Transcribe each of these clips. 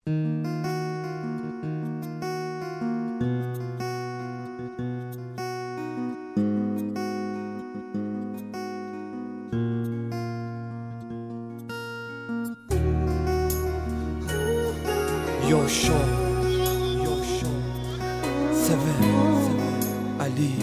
Yo show 7 Ali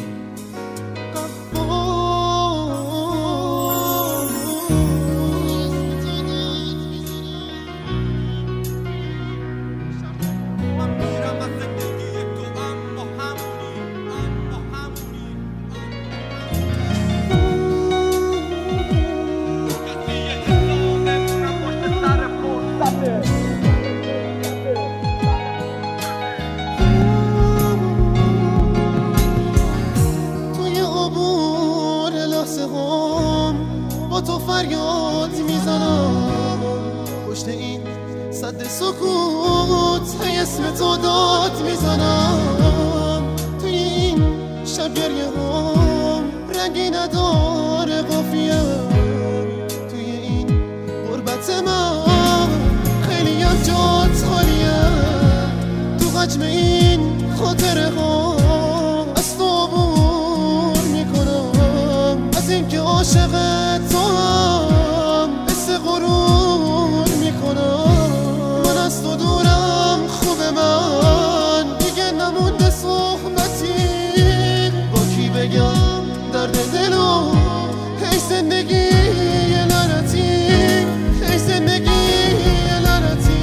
با تو فریاد میزنم پشت این سد سکوت هی اسم تو داد میزنم توی این شب گریه هم رنگی نداره قافیه توی این غربت من خیلی هم جات خالیه تو حجم این خاطره ها از تو عبور میکنم از اینکه عاشق تو هم حس غرور میکنم من از تو دورم خوبه من دیگه نمونده صحبتی با کی بگم درد دلو هی زندگی یه لعنتی هی زندگی یه لعنتی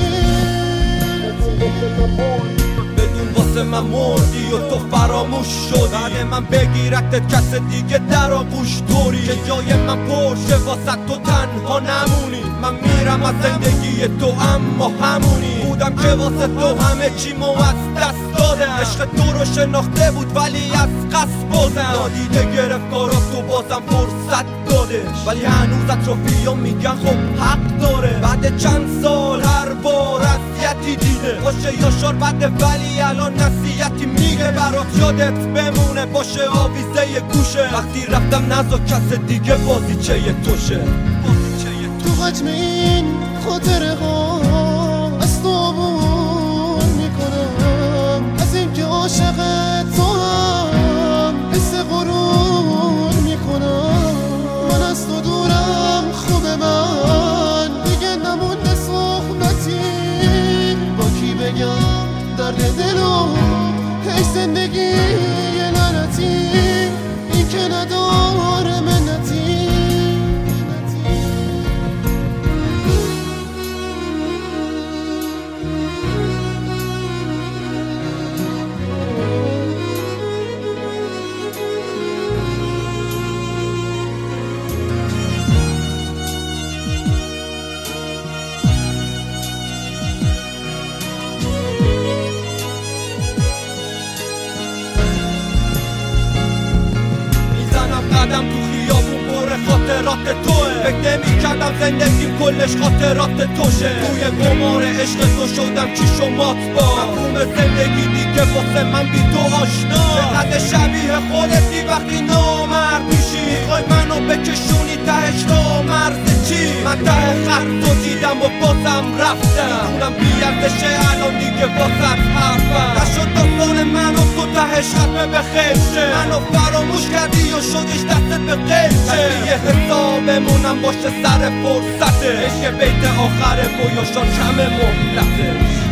بدون واسه من مردی و تو فراموش شدی بعد من بگیرتت کس دیگه در آغوش طوری که جای من پرشه واسه تو تنها نمونی من میرم از زندگی تو اما همونی بودم که واسه تو همه چیمو از دست دادم عشق تو رو شناخته بود ولی از قصد بازم نادیده گرفت کارات تو بازم فرصت دادش ولی هنوز اطرافیا میگن خب حق داره بعد چند سال هر بار اذیتی دیده باشه یا شار بده ولی الان نصیحتی میگه برات یادت بمونه باشه آویزه گوشه وقتی رفتم نذار کس دیگه بازیچه توشه تو حجم این خاطره ها از تو عبور میکنم از اینکه عاشق تو هم حس غرور میکنم من از تو دورم خوبه من دیگه نمونده صحبتی با کی بگم درد دلو هی زندگی یه لعنتی این که نداره منتی قدم تو خیابون پر خاطرات توه فکر نمی‌کردم زندگیم کلش خاطرات توشه توی قمار عشق تو شدم چیش و مات با مفهوم زندگی دیگه واسه من بی تو آشنا چقدر شبیه خودتی وقتی نامرد میشی میخوای منو بکشونی تهش را مرز چی من ته خط تو دیدم و بازم رفتم میدونم بی‌ارزشه الان دیگه واسه حرفم نشد داستان من و تو تهش ختمه به خیشه منو فراموش کردی و شدیش دستت به قیچه یه حسابمونم باشه سر فرصته عشق بیت آخره و یا شان کم مهلته